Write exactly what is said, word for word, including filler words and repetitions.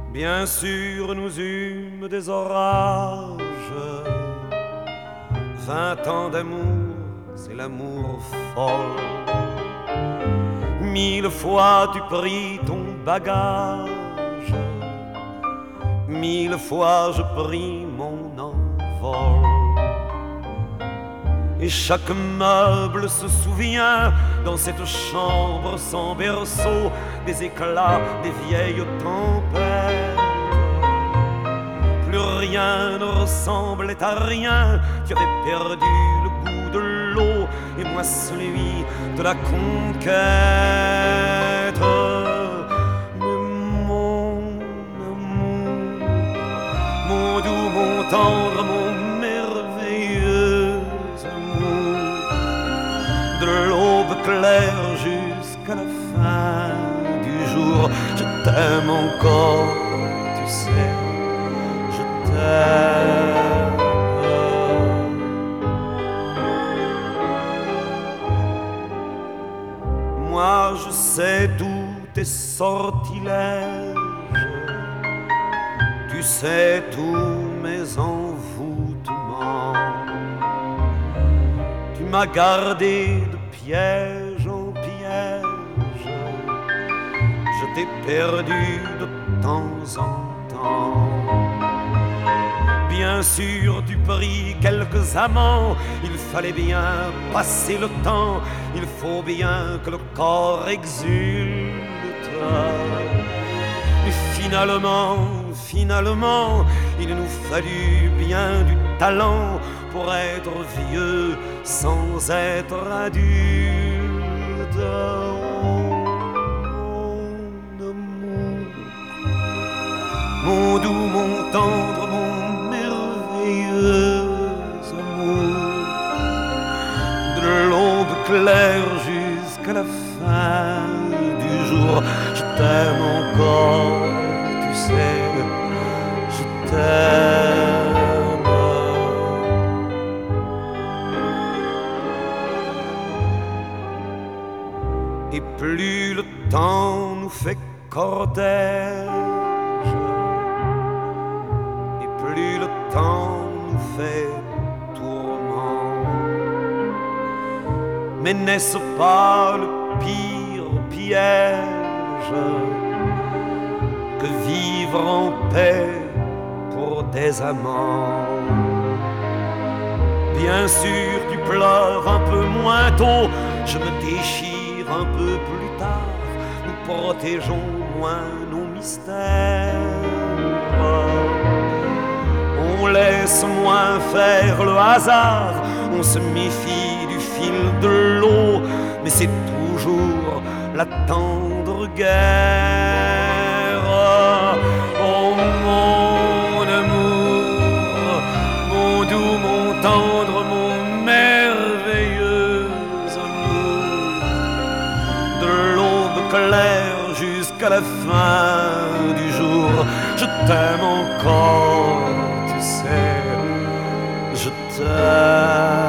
Bien sûr, nous eûmes des orages. Vingt ans d'amour, c'est l'amour folle. Mille fois tu pris ton bagage, mille fois je pris mon envol. Et chaque meuble se souvient dans cette chambre sans berceau des éclats des vieilles tempêtes. Plus rien ne ressemblait à rien, tu avais perdu le goût de l'eau et moi celui de la conquête. Mais mon amour, mon doux, mon tendre, mon merveilleux amour, de l'aube claire jusqu'à la fin du jour, je t'aime encore, tu sais, je t'aime. Moi je sais tous tes sortilèges, tu sais tous mes envoûtements. Tu m'as gardé de piège en piège, je t'ai perdu de temps en temps. Bien sûr, tu pris quelques amants, il fallait bien passer le temps, il faut bien que le corps exulte. Et finalement, finalement, il nous fallut bien du talent pour être vieux sans être adulte. Oh, mon amour, mon doux, mon tendre, mon merveilleux amour, de l'aube claire jusqu'à la fin du jour, je t'aime encore, tu sais, je t'aime. Et plus le temps nous fait cortège, et plus le temps nous fait tourment. Mais n'est-ce pas le pire piège que vivre en paix pour des amants? Bien sûr, tu pleures un peu moins tôt, je me déchire un peu plus tard, nous protégeons moins nos mystères. On laisse moins faire le hasard, on se méfie du fil de l'eau, mais c'est toujours la tendre guerre. Oh mon amour, mon doux, mon tendre, mon merveilleux amour, de l'aube claire jusqu'à la fin du jour, je t'aime encore, tu sais, je t'aime.